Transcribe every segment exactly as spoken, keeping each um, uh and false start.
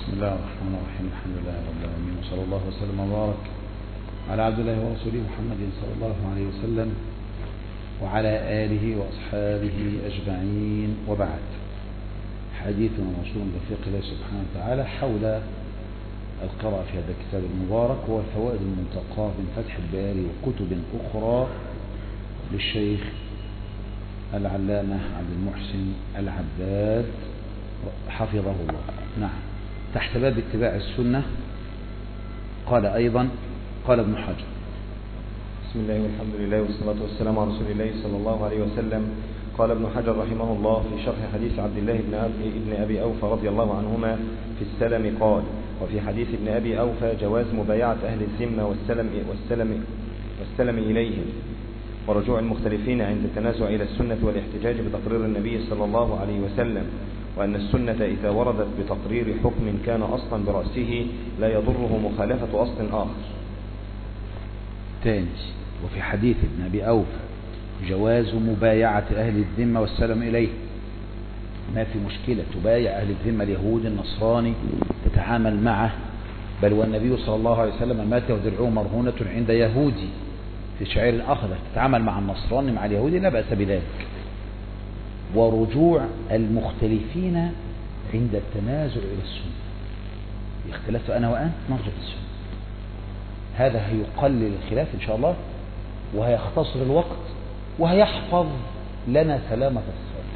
بسم الله الرحمن الرحيم. الحمد لله رب العالمين، وصلى الله وسلم وبارك على عبد الله ورسوله محمد صلى الله عليه وسلم وعلى آله وأصحابه أجمعين، وبعد. حديثنا موصول بفقه الله سبحانه وتعالى حول القراءة في هذا الكتاب المبارك، والفوائد المنتقاة من فتح الباري وكتب أخرى للشيخ العلامة عبد المحسن العباد حفظه الله. نعم. تحت باب اتباع السنة قال أيضا قال ابن حجر: بسم الله والحمد لله والصلاة والسلام على رسول الله صلى الله عليه وسلم. قال ابن حجر رحمه الله في شرح حديث عبد الله بن أبي, ابن أبي أوفى رضي الله عنهما في السلم قال: وفي حديث ابن أبي أوفى جواز مبايعة أهل الذمة والسلم, والسلم, والسلم إليهم، ورجوع المختلفين عند التنازع إلى السنة والاحتجاج بتقرير النبي صلى الله عليه وسلم، وأن السنة إذا وردت بتقرير حكم كان أصلا برأسه لا يضره مخالفة أصل آخر. تاني: وفي حديث ابن أبي أوفى جواز مبايعة أهل الذمة والسلام إليه، ما في مشكلة تبايع أهل الذمة، اليهود النصراني تتعامل معه، بل والنبي صلى الله عليه وسلم مات ودرعه مرهونة عند يهودي في شعير أخذه، تتعامل مع النصراني مع اليهودي لا بأس بذلك. ورجوع المختلفين عند التنازع إلى السنة، اختلفت أنا وأنت نرجع للسنة، هذا هيقلل الخلاف إن شاء الله، وهيختصر الوقت، وهيحفظ لنا سلامة الصدر.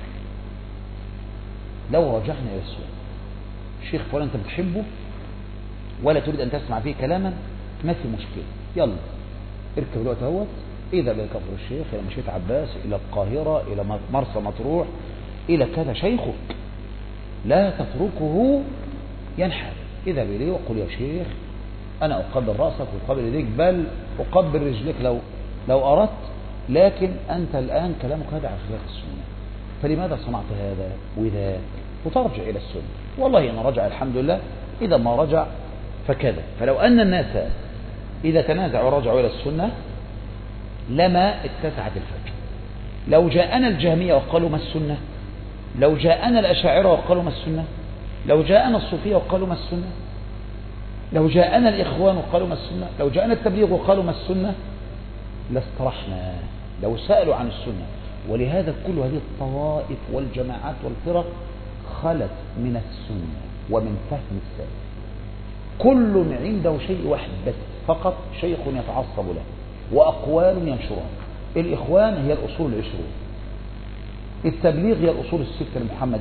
لو رجعنا إلى السنة، الشيخ فلان أنت بتحبه ولا تريد أن تسمع فيه كلاما، ما في مشكلة، يلا اركب الوقت اهوت، إذا إلى كفر الشيخ، إلى مشية عباس، إلى القاهرة، إلى مرسى مطروح، إلى كذا، شيخك لا تتركه ينحل. اذهب إليه وقل: يا شيخ أنا أقبل رأسك وأقبل يديك، بل أقبل رجلك لو لو أردت، لكن أنت الآن كلامك هذا على خلاف السنة، فلماذا صنعت هذا وذاك؟ وترجع إلى السنة. والله إن رجع الحمد لله، إذا ما رجع فكذا. فلو أن الناس إذا تنازعوا ورجعوا إلى السنة لما اتسعت الفجر. لو جاءنا الجهمية وقالوا ما السنة، لو جاءنا الأشاعرة وقالوا ما السنة، لو جاءنا الصوفية وقالوا ما السنة، لو جاءنا الإخوان وقالوا ما السنة، لو جاءنا التبليغ وقالوا ما السنة، لاسترحنا لو سألوا عن السنة. ولهذا كل هذه الطوائف والجماعات والفرق خلت من السنة ومن فهم السلف، كل عنده شيء واحد بس فقط، شيخ يتعصب له وأقوال ينشرها. الإخوان هي الأصول العشرون، التبليغ هي الأصول الستة لمحمد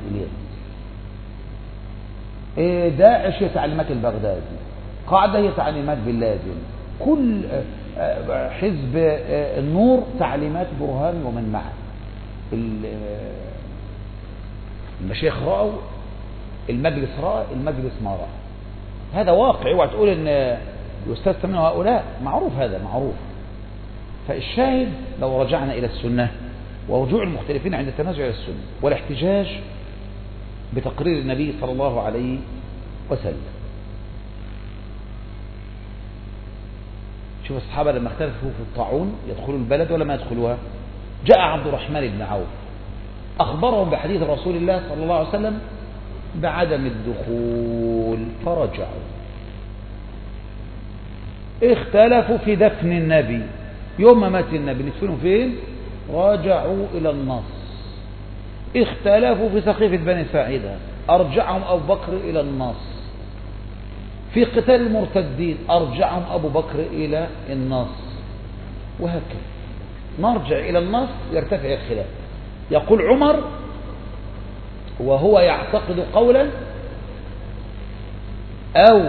إلياس، داعش هي تعليمات البغدادي، قاعدة هي تعليمات بن لادن، كل حزب النور تعليمات برهان ومن معه. المشايخ رأوا، المجلس رأى، المجلس ما رأى. هذا واقع، اوعى تقول ان يستثنى منه هؤلاء، معروف، هذا معروف. فالشاهد لو رجعنا إلى السنة ورجوع المختلفين عند التنازع إلى السنة والاحتجاج بتقرير النبي صلى الله عليه وسلم. شوف الصحابة لما اختلفوا في الطاعون يدخلوا البلد ولا ما يدخلوها، جاء عبد الرحمن بن عوف أخبرهم بحديث رسول الله صلى الله عليه وسلم بعدم الدخول فرجعوا. اختلفوا في دفن النبي، يوم ما مات النبي ندفنه فين؟ راجعوا إلى النص. اختلفوا في سقيفة بني ساعدة، أرجعهم أبو بكر إلى النص. في قتال المرتدين أرجعهم أبو بكر إلى النص، وهكذا نرجع إلى النص يرتفع الخلاف. يقول عمر وهو يعتقد قولا أو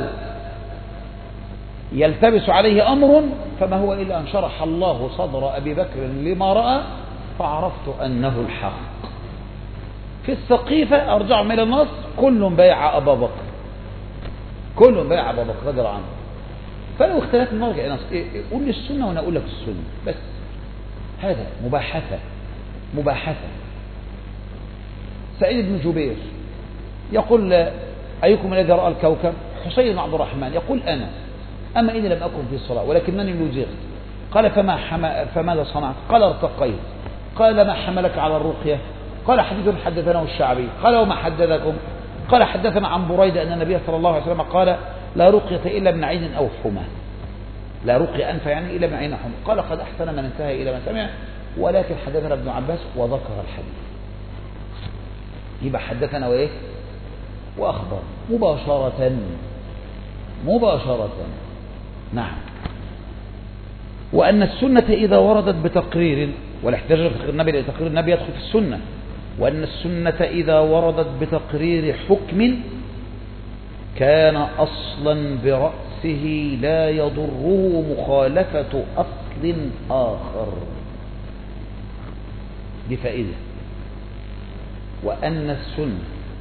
يلتبس عليه أمر، فما هو إلا أن شرح الله صدر أبي بكر لما رأى فعرفت أنه الحق. في السقيفة أرجعهم إلى النص، كل بايع أبا بكر، كل بايع أبا بكر رضي الله عنه. فلو اختلفنا نرجع إلى النص، إيه إيه قول لي السنة وأنا أقول لك السنة بس. هذا مباحثة مباحثة. سعيد بن جبير يقول: أيكم الذي رأى الكوكب؟ حسين بن عبد الرحمن يقول: أنا، أما إني لم أكن في الصلاة ولكنني لزغت. قال: فما حما فماذا صنعت؟ قال: ارتقيت. قال: ما حملك على الرقية؟ قال: حديث حدثناه الشعبي. قال: وما حدثكم؟ قال حدثنا عن بريدة أن النبي صلى الله عليه وسلم قال لا رقية إلا من عين أو حمى، لا رقية أنف يعني إلا من عين أو حمى. قال قد أحسن من انتهى إلى ما سمع، ولكن حدثنا ابن عباس وذكر الحديث. يبقى حدثنا وإيه وأخبر مباشرة مباشرة. نعم. وأن السنة إذا وردت بتقرير، والاحتجاج بتقرير النبي لأن تقرير النبي يدخل في السنة، وأن السنة إذا وردت بتقرير حكم كان أصلا برأسه لا يضره مخالفة أصل آخر. دي فائدة. وأن السنة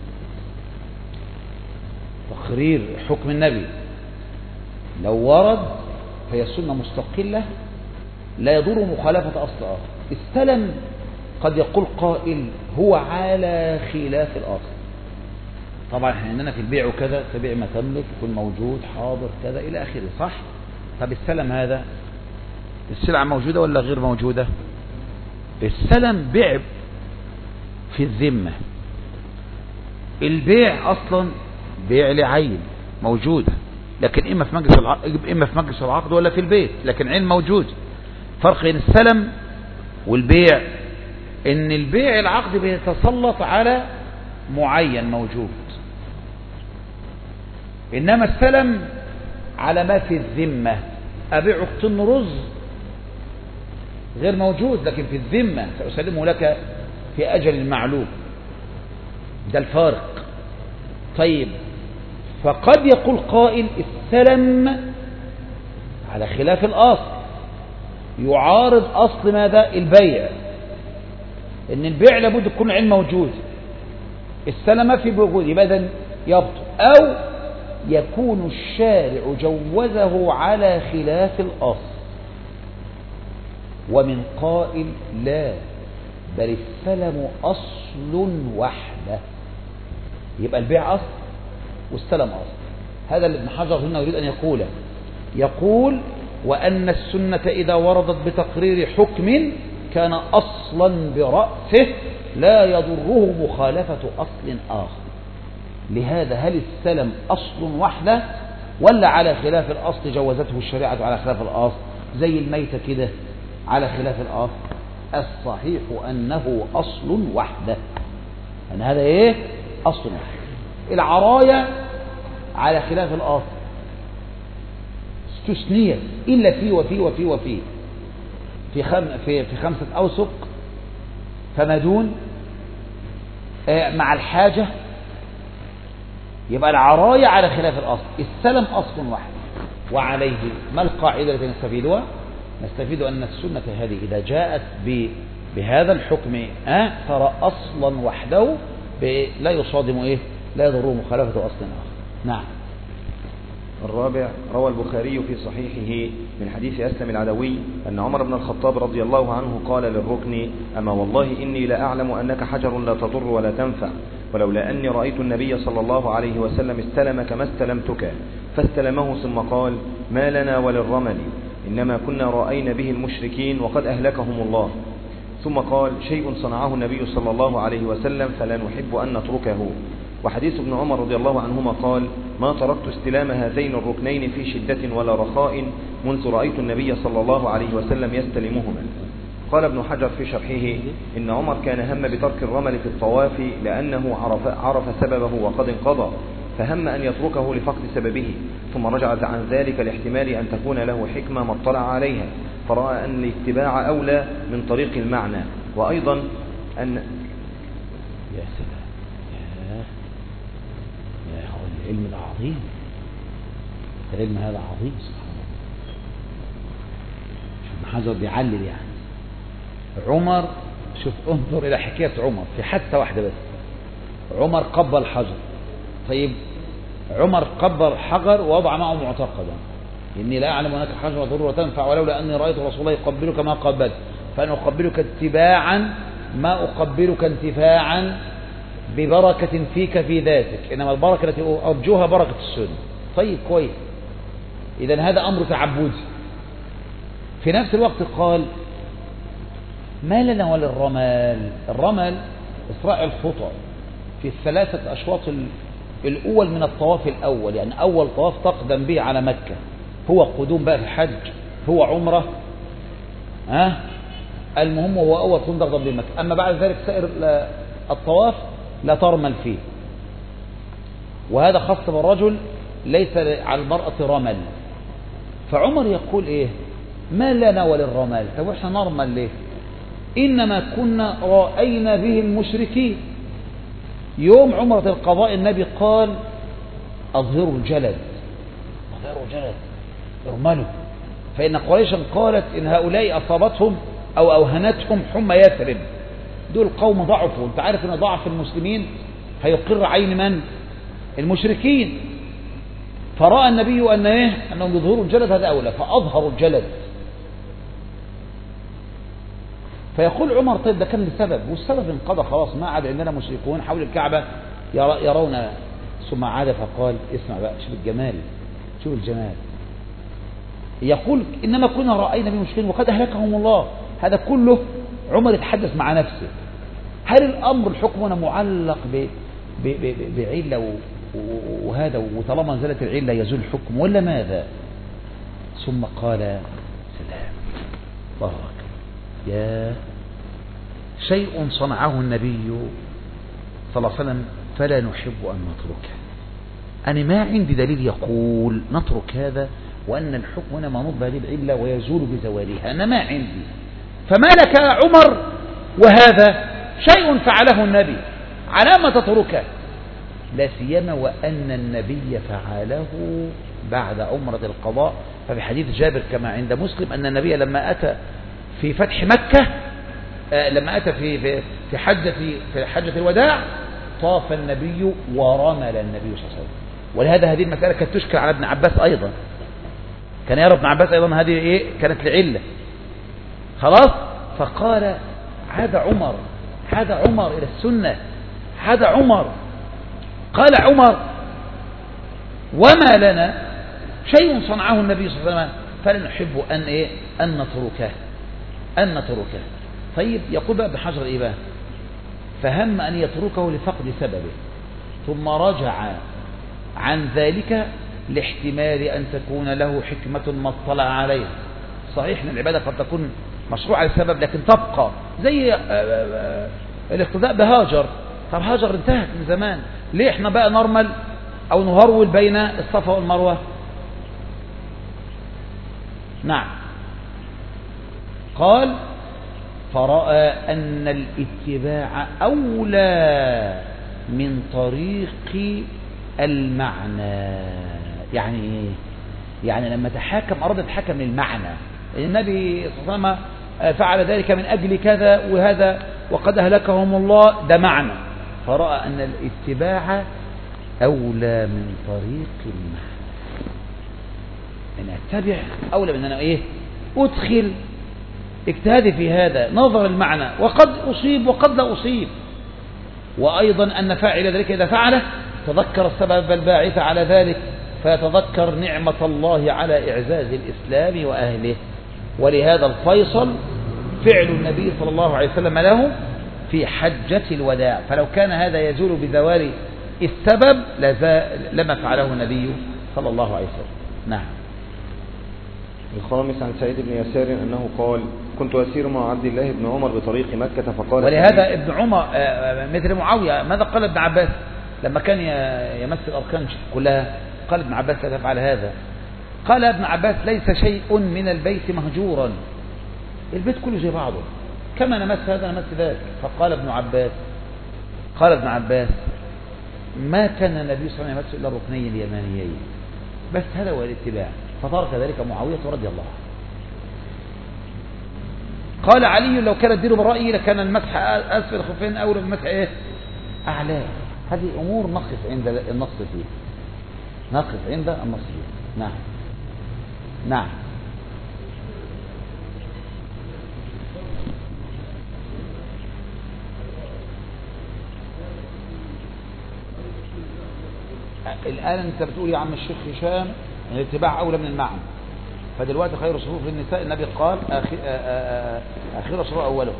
تقرير حكم النبي لو ورد فهي السنة مستقلة لا يضر مخالفة أصل آخر. السلم قد يقول قائل هو على خلاف الأصل. طبعا احنا عندنا في البيع وكذا تبيع ما تملك، يكون موجود حاضر كذا إلى آخره، صح؟ طب السلم هذا السلعة موجودة ولا غير موجودة؟ السلم بيع في الذمة، البيع أصلا بيع لعين موجودة، لكن إما في مجلس العقد إما في مجلس العقد ولا في البيت، لكن عين موجود. فرق بين السلم والبيع إن البيع العقد بيتسلط على معين موجود، إنما السلم على ما في الذمة. أبيع طن رز غير موجود لكن في الذمة، سأسلمه لك في أجل معلوم. ده الفارق. طيب، فقد يقول قائل السلم على خلاف الأصل، يعارض أصل ماذا؟ البيع، إن البيع لابد يكون علم موجود، السلم ما في موجود، يبقى إذن يبطل. أو يكون الشارع جوزه على خلاف الأصل، ومن قائل لا بل السلم أصل وحده، يبقى البيع أصل والسلم أصل. هذا اللي ابن حجر هنا يريد أن يقوله. يقول وأن السنة إذا وردت بتقرير حكم كان أصلا برأسه لا يضره مخالفة أصل آخر. لهذا هل السلم أصل وحده ولا على خلاف الأصل جوزته الشريعة على خلاف الأصل؟ زي الميتة كده على خلاف الأصل. الصحيح أنه أصل وحده، أن هذا إيه؟ أصل وحده. العراية على خلاف الأصل استثنيت إلا في وفي وفي وفي في, خم في, في خمسة أوسق فما دون مع الحاجة، يبقى العراية على خلاف الأصل، السلم أصل واحد. وعليه ما القاعدة التي نستفيدها؟ نستفيد أن السنة هذه إذا جاءت بهذا الحكم أه ترى أصلا وحده لا يصادم إيه؟ لا يضر مخالفة أصل آخر. نعم. الرابع، روى البخاري في صحيحه من حديث أسلم العدوي أن عمر بن الخطاب رضي الله عنه قال للركن أما والله إني لا أعلم أنك حجر لا تضر ولا تنفع، ولولا أني رأيت النبي صلى الله عليه وسلم استلمك ما استلمتك، فاستلمه ثم قال ما لنا وللرمل إنما كنا رأينا به المشركين وقد أهلكهم الله. ثم قال شيء صنعه النبي صلى الله عليه وسلم فلا نحب أن نتركه. وحديث ابن عمر رضي الله عنهما قال ما تركت استلام هذين الركنين في شدة ولا رخاء منذ رأيت النبي صلى الله عليه وسلم يستلمهما. قال ابن حجر في شرحه إن عمر كان هم بترك الرمل في الطواف لأنه عرف, عرف سببه وقد انقضى، فهم أن يتركه لفقد سببه، ثم رجع عن ذلك لاحتمال أن تكون له حكمة ما اطلع عليها، فرأى أن الاتباع أولى من طريق المعنى. وأيضا أن يا سلام يا هو العلم ده عظيم، العلم هذا عظيم سبحان الله. شوف ابن حجر بيعلل يعني عمر، شوف انظر إلى حكاية عمر في حادثة واحدة بس. عمر قبل حجر، طيب عمر قبل حجر ووضع معه معتقدا إني لا أعلم أنك حجر تضر وتنفع ولولا أني رأيت رسول الله يقبلك ما قبلت فأنا أقبلك اتباعا ما أقبلك انتفاعا ببركة فيك في ذاتك، إنما البركة التي أرجوها بركة السنة. طيب كويس، إذن هذا أمر تعبدي. في نفس الوقت قال ما لنا وللرمال، الرمل إسراع الخطى في الثلاثة أشواط الأول من الطواف الأول، يعني أول طواف تقدم به على مكة هو قدوم بقى في الحج، هو عمرة، ها المهم هو أول قدوم تقدم به مكة. أما بعد ذلك سائر الطواف لا ترمل فيه، وهذا خاص بالرجل ليس على المرأة رمل. فعمر يقول إيه؟ ما لنا وللرمال؟ طب احنا نرمل ليه؟ إنما كنا رأينا به المشركين. يوم عمرة القضاء النبي قال أظهروا الجلد، أظهروا الجلد، ارملوا، فإن قريشا قالت إن هؤلاء أصابتهم أو أوهنتهم حمى يثرب، دول قوم ضعفوا. أنت عارف أن ضعف المسلمين هيقر عين من؟ المشركين. فرأى النبي أن إيه؟ أنهم يظهروا الجلد، هذا أولى، فأظهروا الجلد. فيقول عمر طيب ده كان لسبب، والسبب انقضى خلاص، ما عاد عندنا مشركون حول الكعبة يرون. ثم عاد فقال اسمع بقى، شوف الجمال، شوف الجمال. يقول إنما كنا رأينا بمشركين وقد أهلكهم الله. هذا كله عمر يتحدث مع نفسه. هل الأمر الحكم هنا معلق ب ب ب بعلة وهذا، وطالما نزلت العلة يزول الحكم، ولا ماذا؟ ثم قال سلام الله أكبر، يا شيء صنعه النبي صلى الله عليه وسلم فلا نحب أن نتركه. أنا ما عندي دليل يقول نترك هذا وأن الحكم هنا منوط بهذه العلة ويزول بزوالها، أنا ما عندي. فما لك يا عمر وهذا شيء فعله النبي، على ما تتركه؟ لا سيما وأن النبي فعله بعد عمرة القضاء. ففي حديث جابر كما عند مسلم أن النبي لما أتى في فتح مكة، آه لما أتى في في في حجة في حجة الوداع، طاف النبي ورمل النبي صلى الله عليه وسلم. ولهذا هذه المسألة كانت تشكل على ابن عباس أيضا، كان يرى ابن عباس أيضا هذه إيه كانت العلة. خلاص، فقال عاد عمر، عاد عمر إلى السنة، عاد عمر. قال عمر وما لنا شيء صنعه النبي صلى الله عليه وسلم فلا نحب أن إيه أن نتركه أن نتركه. طيب يقول بقى ابن حجر إيه بقى؟ فهم أن يتركه لفقد سببه، ثم رجع عن ذلك لاحتمال أن تكون له حكمة ما اطلع عليها. صحيح أن العبادة قد تكون مشروعة لسبب، لكن تبقى زي الاقتداء بهاجر. طب هاجر انتهت من زمان، ليه احنا بقى نرمل أو نهرول بين الصفا والمروة؟ نعم. قال فرأى أن الاتباع أولى من طريق المعنى. يعني إيه؟ يعني لما تحاكم أراد يتحاكم للمعنى. النبي صلى الله عليه وسلم فعل ذلك من أجل كذا وهذا وقد أهلكهم الله، ده معنى. فرأى أن الاتباع أولى من طريق المعنى، أن أتبع أولى من أن إيه أدخل اجتهادي في هذا نظر المعنى، وقد أصيب وقد لا أصيب. وأيضا أن فاعل ذلك إذا فعله تذكر السبب الباعث على ذلك، فيتذكر نعمة الله على إعزاز الإسلام وأهله. ولهذا الفيصل فعل النبي صلى الله عليه وسلم له في حجة الوداع، فلو كان هذا يزول بزوال السبب لما فعله النبي صلى الله عليه وسلم. نعم. الخامس عن سعيد بن يسار أنه قال كنت أسير مع عبد الله بن عمر بطريق مكة فقال. ولهذا ابن عمر مثل معاوية، ماذا قال ابن عباس لما كان يمثل الأركان كلها؟ قال ابن عباس لا تفعل هذا. قال ابن عباس ليس شيء من البيت مهجورا، البيت كله زي بعضه، كما نمس هذا نمس ذاك. فقال ابن عباس قال ابن عباس ما كان النبي صلى الله عليه وسلم يمس إلا الركنين اليمانيين، بس هذا هو الاتباع. فترك ذلك معاوية رضي الله عنه. قال علي لو كان الدين بالرأي لكان المسح أسفل الخفين أولى من المسح إيه أعلاه. هذه أمور نقف عند النص فيه، نقف عند النص فيه. نعم نعم. الآن أنت بتقول يا عم الشيخ هشام الاتباع أولى من المعنى، فدلوقتي خير صفوف النساء النبي قال آخر الصفوف أوله،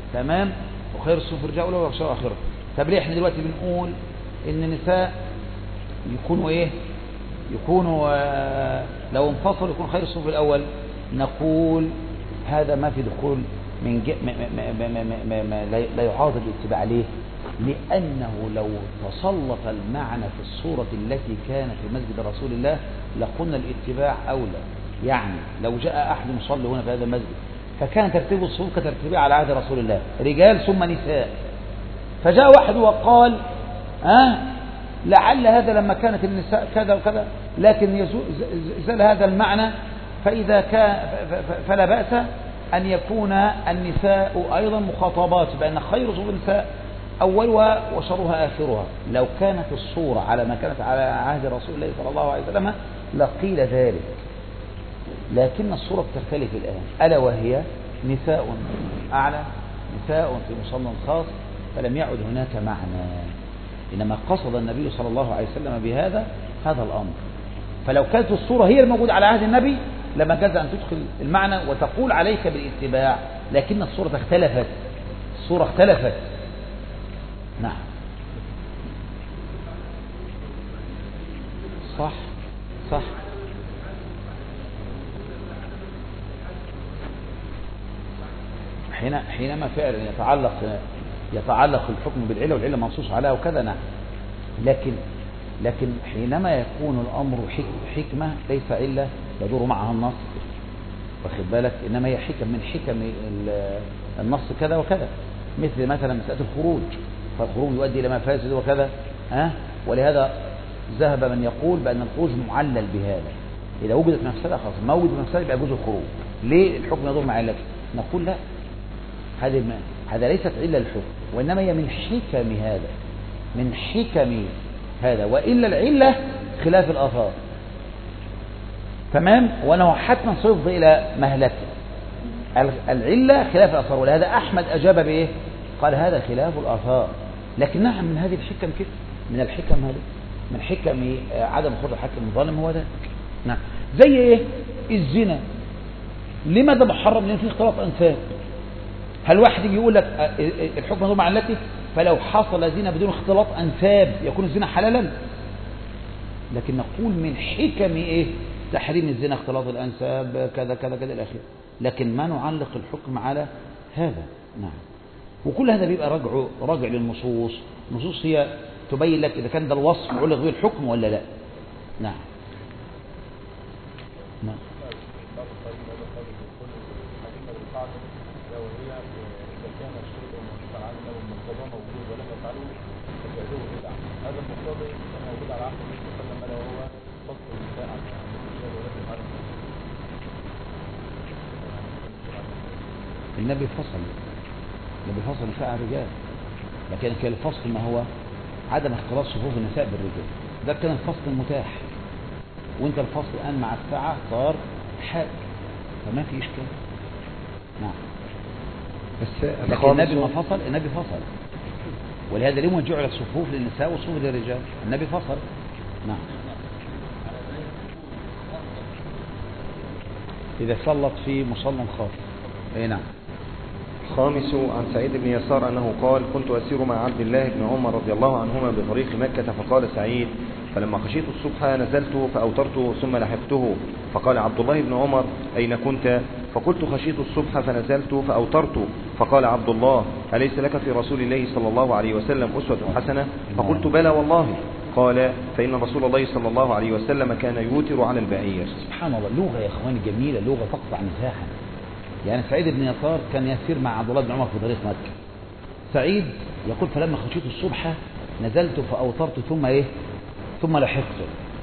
تمام، وخير الصفوف الرجال أوله وآخره. طب ليه احنا دلوقتي بنقول إن النساء يكونوا إيه يكونوا آه لو انفصلوا يكون خير الصفوف الأول. نقول هذا ما في دخول من ج... ما ما ما ما ما ما لا يعارض الاتباع. ليه؟ لأنه لو تسلط المعنى في الصورة التي كانت في مسجد رسول الله لقلنا الاتباع أولى. يعني لو جاء أحد يصلي هنا في هذا المسجد فكان ترتيب الصفوف كترتيبها على عهد رسول الله، رجال ثم نساء، فجاء واحد وقال أه لعل هذا لما كانت النساء كذا وكذا لكن زال هذا المعنى، فإذا كان فلا بأس أن يكون النساء أيضا مخاطبات بأن خير صفوف النساء أولها وشرها آخرها. لو كانت الصورة على ما كانت على عهد رسول الله صلى الله عليه وسلم لقيل ذلك، لكن الصورة تختلف الآن، ألا وهي نساء أعلى، نساء في مصلى خاص، فلم يعد هناك معنى، إنما قصد النبي صلى الله عليه وسلم بهذا هذا الأمر. فلو كانت الصورة هي الموجودة على عهد النبي لما جاز أن تدخل المعنى وتقول عليك بالاتباع، لكن الصورة اختلفت، الصورة اختلفت. نعم صح صح حين حينما فعلا يتعلق يتعلق الحكم بالعلة والعلة منصوص عليها وكذا. نعم لكن لكن حينما يكون الأمر حكمة ليس علة يدور معها النص، واخد بالك، إنما هي حكم من حكم النص كذا وكذا، مثل مثلا مسألة الخروج، فالخروج يؤدي إلى مفاسد وكذا ها. ولهذا ذهب من يقول بأن الخروج معلل بهذا، إذا وجدت مفسدة خلاص، ما وجد مفسدة يبقى يجوز الخروج. ليه الحكم يدور مع علته؟ نقول لا، هذه هذا ليست علة الحكم، وإنما هي من حكم هذا، من حكم هذا، وإلا العلة خلاف الآثار. تمام، وأنه حتما سيفضي إلى مهلكه. العلة خلاف الآثار، ولهذا أحمد أجاب بإيه؟ قال هذا خلاف الآثار. لكن نعم من هذه الحكم كده، من الحكم هذه، من حكم عدم خروج الحكم الظالم هو ده. نعم زي إيه؟ الزنا لماذا محرم؟ لأن فيه اختلاط أنساب. هل واحد يجي يقول لك الحكم هو مع علته، فلو حصل زنا بدون اختلاط أنساب يكون الزنا حلالا؟ لكن نقول من حكم إيه؟ تحريم الزنا اختلاط الأنساب كذا كذا كذا إلى آخره، لكن ما نعلق الحكم على هذا. نعم، وكل هذا بيبقى رجع راجع للنصوص. النصوص هي تبين لك إذا كان ده الوصف علق به الحكم ولا لا. نعم نعم النبي فصل، النبي فصل نساء الرجال، لكن كان الفصل ما هو عدم اختلاط صفوف النساء بالرجال، ده كان الفصل المتاح. وانت الفصل الآن مع الساعة صار حاد، فما في إشكال. نعم بس لكن النبي ما فصل، النبي فصل، ولهذا اليوم جعلت صفوف للنساء وصفوف للرجال، النبي فصل. نعم إذا سلط في مصلى خاص. اي نعم. خامس عن سعيد بن يسار أنه قال كنت أسير مع عبد الله بن عمر رضي الله عنهما بطريق مكة، فقال سعيد فلما خشيت الصبح نزلت فأوترت ثم لحقته، فقال عبد الله بن عمر أين كنت؟ فقلت خشيت الصبح فنزلت فأوترت، فقال عبد الله أليس لك في رسول الله صلى الله عليه وسلم أسوة حسنة؟ فقلت بلى والله. قال فإن رسول الله صلى الله عليه وسلم كان يوتر على البعير. سبحان الله، لغة يا إخواني جميلة، لغة تقطع مساحة. يعني سعيد بن يسار كان يسير مع عبد الله بن عمر في طريق مكة. سعيد يقول فلما خشيت الصبح نزلت فأوترت ثم إيه ثم لحقته.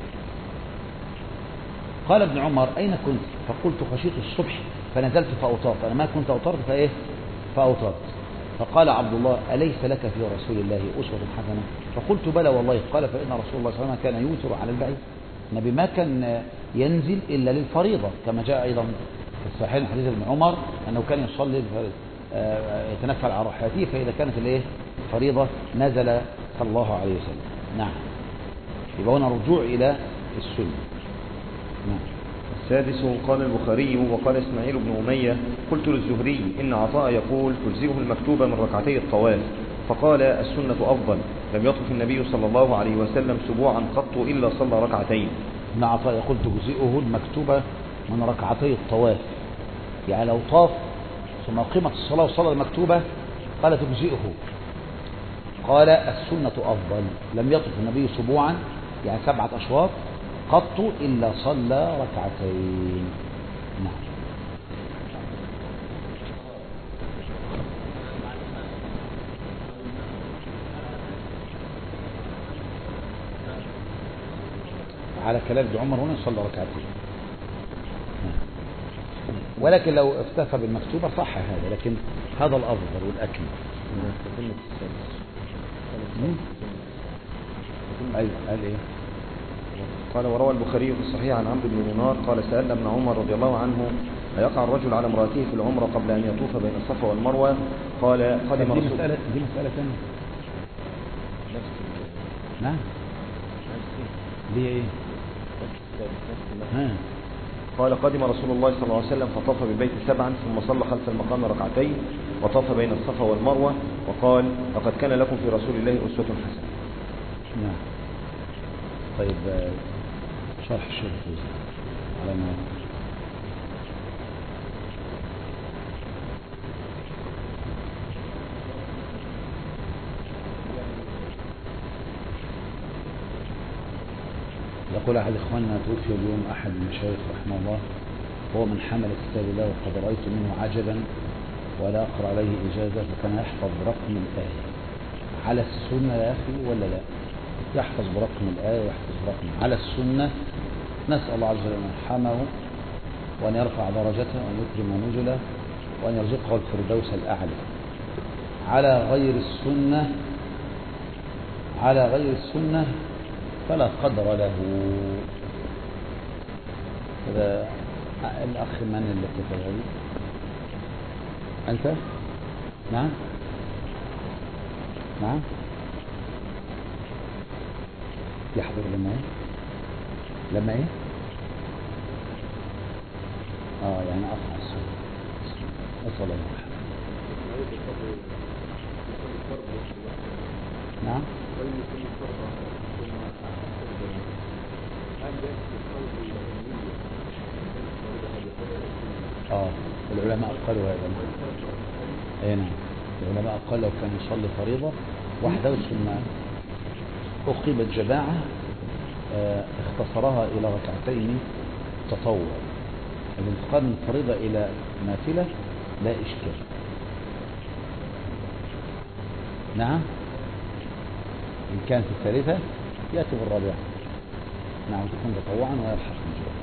قال ابن عمر أين كنت؟ فقلت خشيت الصبح فنزلت فأوترت، أنا ما كنت أوترت فإيه فأوترت. فقال عبد الله أليس لك في رسول الله أسوة حسنة؟ فقلت بلى والله. قال فإن رسول الله صلى الله عليه وسلم كان يوتر على البعير، النبي ما كان ينزل إلا للفريضة، كما جاء أيضا في الصحيحين حديث ابن عمر أنه كان يصلي يتنفل على راحلته، فإذا كانت الايه فريضة نزل صلى الله عليه وسلم. نعم، يبقى هنا رجوع إلى السنة. نعم. السادس قال البخاري وقال إسماعيل بن أمية قلت للزهري إن عطاء يقول تجزئه المكتوبة من ركعتي الطواف، فقال السنة أفضل، لم يطف النبي صلى الله عليه وسلم سبوعا قط إلا صلى ركعتين. ابن عطاء يقول تجزئه المكتوبة من ركعتي الطواف، يعني لو طاف ثم قيمت الصلاة وصلى المكتوبة قال تجزئه. قال السنة أفضل، لم يطف النبي سبوعا يعني سبعة أشواط قط إلا صلى ركعتين. نعم. على كلام ابن عمر هنا صلى ركعتين، ولكن لو اكتفى بالمكتوبة صح هذا، لكن هذا الأفضل والأكمل. أيوة قال إيه؟ قال وروى البخاري في الصحيح عن عمرو بن دينار قال سألنا ابن عمر رضي الله عنه أيقع الرجل على امرأته في العمرة قبل أن يطوف بين الصفا والمروة؟ قال قدم دي رسول مسألة دي مسألة ثانية. نعم. دي إيه؟ ها. قال قدم رسول الله صلى الله عليه وسلم فطاف بالبيت سبعا ثم صلى خلف المقام ركعتين وطاف بين الصفا والمروة وقال لقد كان لكم في رسول الله أسوة حسنة. نعم. طيب شرح الشيخ على ما يقول أحد إخواننا توفي اليوم أحد المشايخ رحمه الله هو من حمل كتاب الله وقد رأيت منه عجبا ولا أقرأ عليه إجازة، فكان يحفظ برقم الآية على السنة يا أخي ولا لا؟ يحفظ برقم الآية ويحفظ برقم على السنة. نسأل الله عز وجل أن يرحمه وأن يرفع درجته وأن يكرم نزله وأن يرزقه الفردوس الأعلى. على غير السنة على غير السنة فلا قدر له. هذا الأخ من اللي كتب هذه؟ أنت؟ نعم نعم. يحضر لما ايه لما ايه اه يعني اقع السنة. اسال الله الرحمة. نعم. اه العلماء قالوا هذا. اي نعم العلماء قالوا لو كان يصلي فريضة وحده ثم أقيمت جماعة اه اختصرها إلى ركعتين تطوع. الانتقال من فريضة إلى نافلة لا إشكال. نعم. إن كانت الثالثة يأتي بالرابعة. نعم تكون تطوعا ويلحق الجماعة.